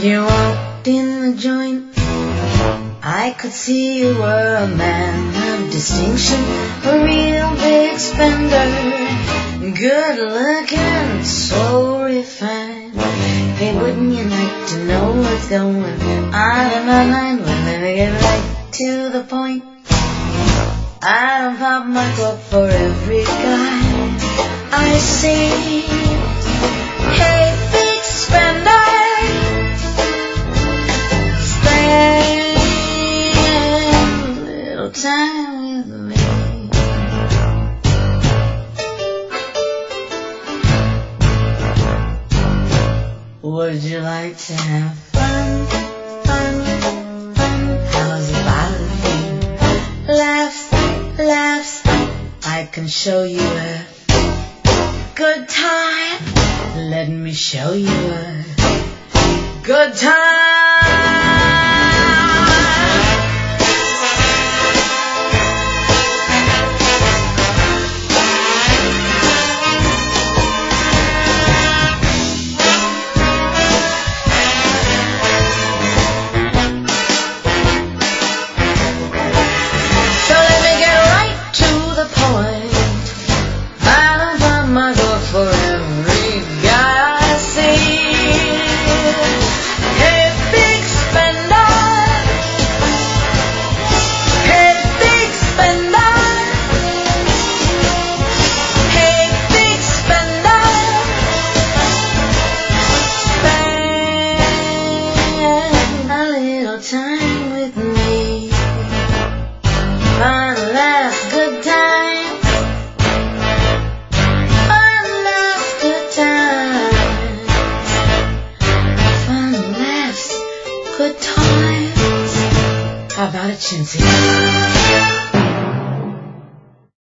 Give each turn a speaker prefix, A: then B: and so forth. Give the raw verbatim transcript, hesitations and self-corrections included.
A: you walked in the joint, I could see you were a man of distinction, a real big spender, good looking, so refined. Hey, wouldn't you like to know what's going on in my mind? Well, let me get right to the point. I don't pop my cork for every guy I see. Hey, big spender, spend a little time with me. Would you like to have fun, fun, fun? How's your body feel? Laughs, laughs, I can show you a good time. Let me show you a good time. How about it, Chintzy?